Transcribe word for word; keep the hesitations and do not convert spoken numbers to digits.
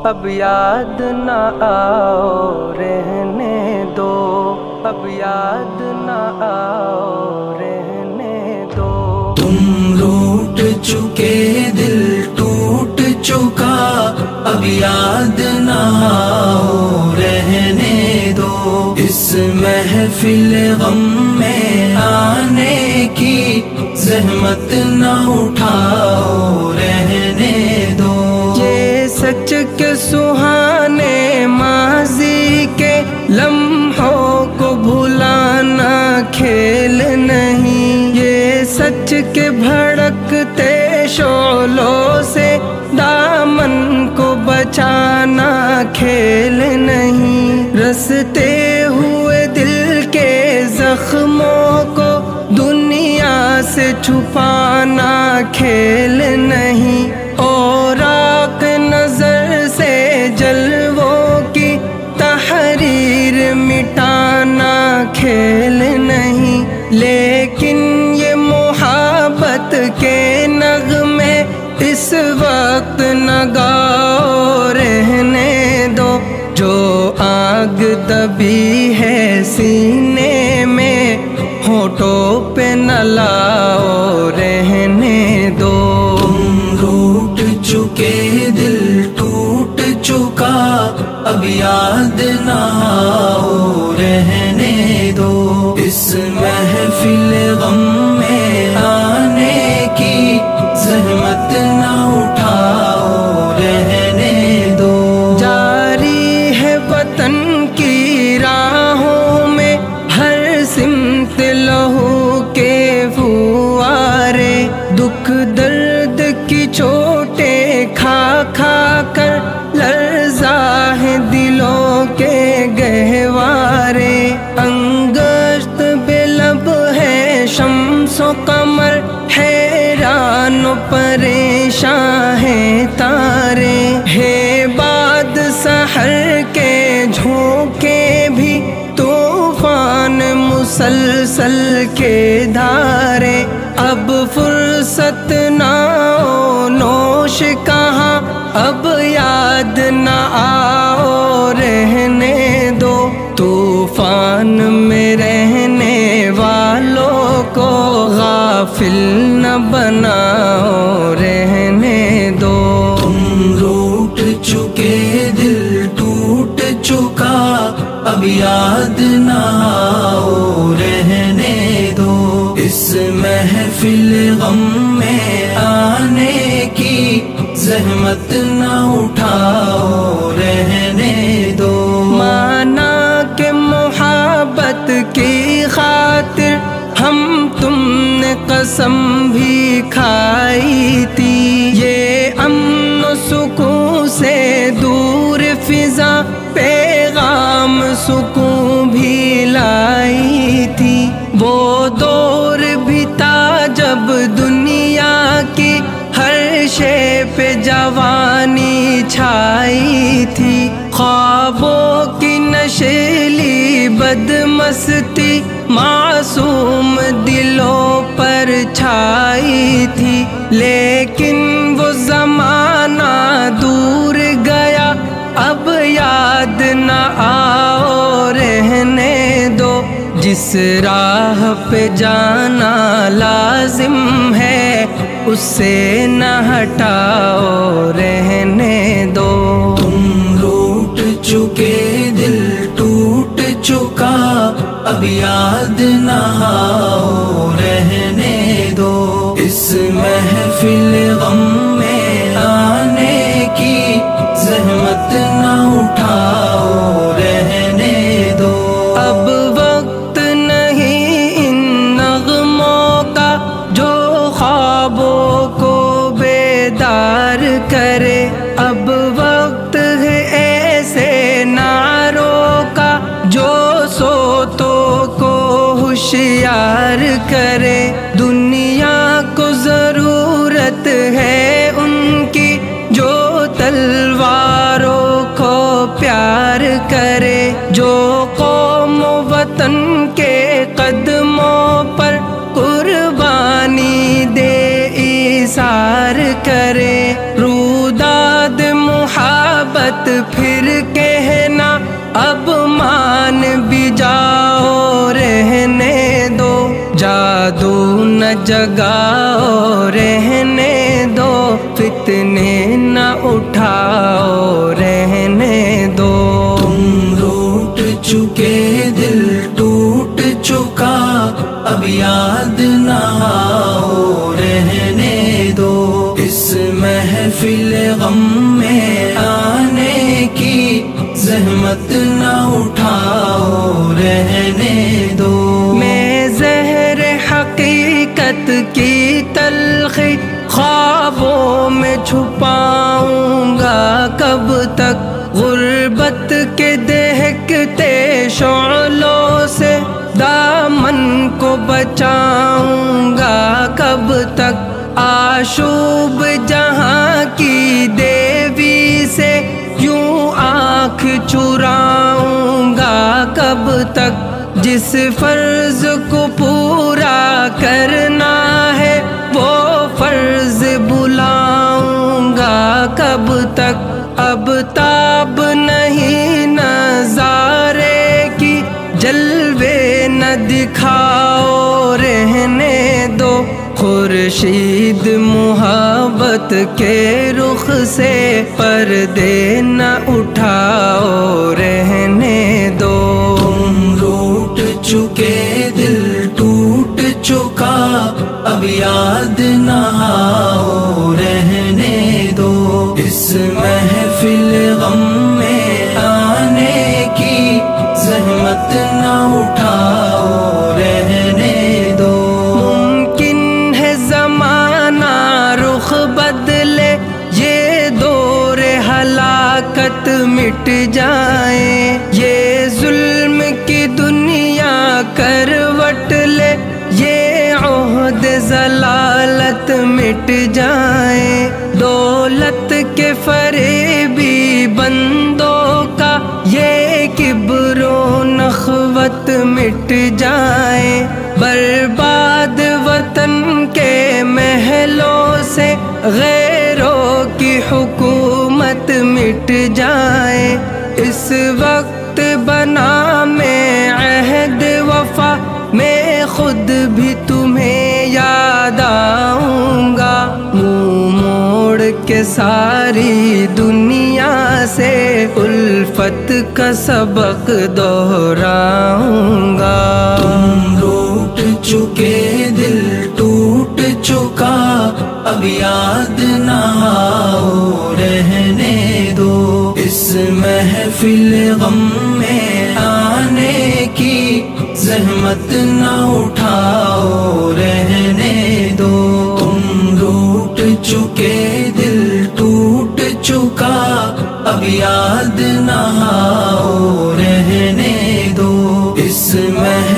اب یاد نہ آؤ رہنے دو، اب یاد نہ آؤ رہنے دو۔ تم روٹ چکے دل ٹوٹ چکا، اب یاد نہ آؤ رہنے دو۔ اس محفل غم میں آنے کی زحمت نہ اٹھاؤ رہنے دو۔ یہ سچ کے سہانے ماضی کے لمحوں کو بھلانا کھیل نہیں، یہ سچ کے بھڑکتے شعلوں سے دامن کو بچانا کھیل نہیں۔ رستے ہوئے دل کے زخموں کو دنیا سے چھپانا کھیل نہیں، اور آنکھ نظر سے جلووں کی تحریر مٹانا کھیل نہیں۔ لیکن یہ محبت کے نغمے اس وقت نہ گاؤ رہنے دو، جو آگ دبی ہے سینے میں ہونٹوں پہ نہ لاؤ رہنے دو۔ تم روٹ چکے دل ٹوٹ چکا، اب یاد نہ آؤ رہنے دو۔ اس محفل غم میں آنے کی زحمت نہ اٹھاؤ رہنے دو۔ جاری ہے وطن کی راہوں میں ہر سمت لہو کے فوارے، دکھ درد کی چوٹیں کھا کھا کر لرزا ہے دلوں کے گہوارے۔ انگشت بے لب ہے شمس و قمر، حیران و پریشان ہیں تارے، ہے باد سحر کے جھونکے بھی طوفان مسلسل کے دھارے۔ اب فرصت نہ ہو نوش کہاں، اب یاد نہ آؤ رہنے دو۔ طوفان میں رہنے والوں کو غافل نہ بناؤ رہنے دو۔ تم روٹ چکے دل ٹوٹ چکا، اب یاد نہ آؤ رہنے دو۔ اس محفل غم میں آنے کی زحمت نہ اٹھاؤ رہنے دو۔ مانا کہ محبت کی خاطر ہم تم نے قسم بھی کھائی تھی، یہ امن و سکون سے دور فضا پیغام سکون بھی لائی تھی۔ وہ دور بھی تھا جب دنیا کی ہر شے پہ جوانی چھائی تھی، خوابوں کی نشیلی بدمستی معصوم دلوں پر چھائی تھی۔ لیکن وہ زمانہ دور گیا، اب یاد نہ آؤ رہنے دو۔ جس راہ پہ جانا لازم ہے اس سے نہ ہٹاؤ رہنے دو۔ تم روٹ چکے دل ٹوٹ چکا، اب یاد نہ آؤ رہنے دو۔ اس محفل غم میں آنے کی زحمت نہ اٹھاؤ رہنے دو۔ اب وقت نہیں ان نغموں کا جو خوابوں کو بیدار کرے، اب وقت ہے ایسے نعروں کا جو سوتوں کو ہوشیار کرے۔ دنیا کو ضرورت ہے ان کی جو تلواروں کو پیار کرے، جو قوم و وطن کے قدموں پر قربانی دے ایثار کرے۔ روداد محبت نہ جگاؤ رہنے دو، فتنے نہ اٹھاؤ رہنے دو۔ تم روٹ چکے دل ٹوٹ چکا، اب یاد نہ آؤ رہنے دو۔ اس محفل غم میں آنے کی زحمت نہ اٹھاؤ رہنے دو۔ میں زہر حقیقت کی تلخی خوابوں میں چھپاؤں گا کب تک، غربت کے دہکتے شعلوں سے دامن کو بچاؤں گا کب تک، آشوب جہاں کی دیوی سے یوں آنکھ چراؤں گا کب تک، جس فرض کو پورا کرنا ہے وہ فرض بلاؤں گا کب تک، اب تاب نہیں نظارے کی جلوے نہ دکھاؤ رہنے دو، خورشید محبت کے رخ سے پردے نہ اٹھاؤ رہنے دو۔ تم روٹ چکے دل ٹوٹ چکا، اب یاد نہ آؤ رہنے دو۔ اس محفل غم میں آنے کی زحمت نہ اٹھاؤ رہنے دو۔ ممکن ہے زمانہ رخ بدلے، یہ دور ہلاکت مٹ جائے، یہ ظلم کی دنیا کروٹ لے، یہ عہد ضلالت مٹ جائے، دولت کے فریبی بندوں کا یہ کبر و نخوت مٹ جائے، برباد وطن کے محلوں سے غیروں کی حکومت مٹ جائے، اس وقت بنا میں عہد وفا میں خود بھی تمہیں یاد آؤں گا، منہ موڑ کے ساری دنیا سے الفت کا سبق دہراؤں گا۔ تم روٹ چکے دل ٹوٹ چکا، اب یاد نہ آؤ رہنے دو۔ اس محفل غم میں آنے کی زحمت نہ اٹھاؤ رہنے دو۔ تم روٹ چکے دل ٹوٹ چکا، اب یاد نہ آؤ رہنے دو۔ اس محفل